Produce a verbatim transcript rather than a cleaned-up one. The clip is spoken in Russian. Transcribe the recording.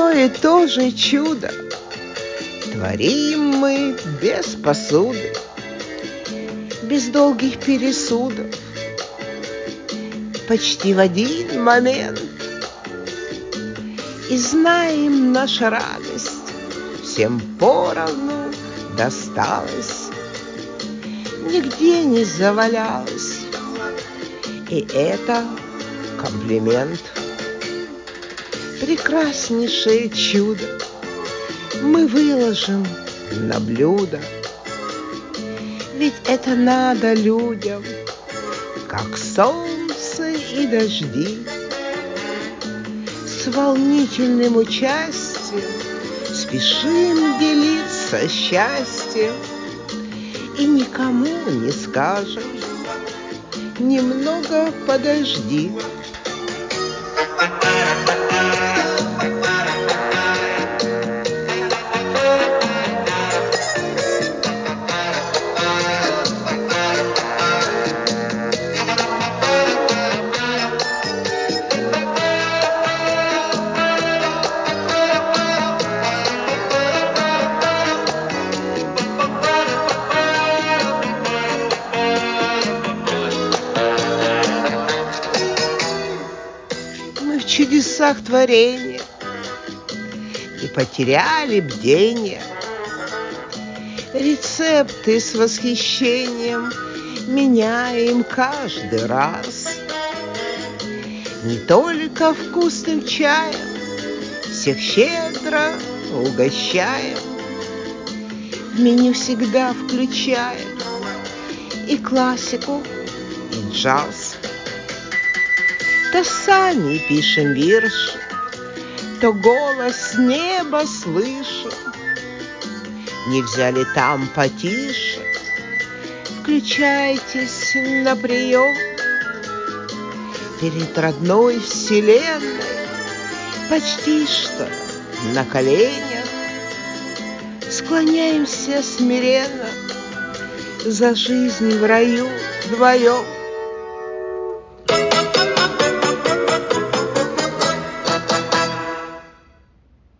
одно и то же чудо творим мы без посуды, без долгих пересудов, почти в один момент. И знаем, наша радость всем поровну досталась, нигде не завалялась, и это комплимент. Прекраснейшее чудо мы выложим на блюдо, ведь это надо людям, как солнце и дожди. С волнительным участием спешим делиться счастьем и никому не скажем: немного подожди. Мы в чудесах творения не потеряли бдения. Рецепты с восхищением меняем каждый раз. Не только вкусным чаем всех щедро угощаем, в меню всегда включаем и классику, и джаз. То сами пишем вирши, то голос неба слышим. Нельзя ли там потише? Включайтесь на прием. Перед родной вселенной почти что на коленях склоняемся смиренно за жизнь в раю вдвоем.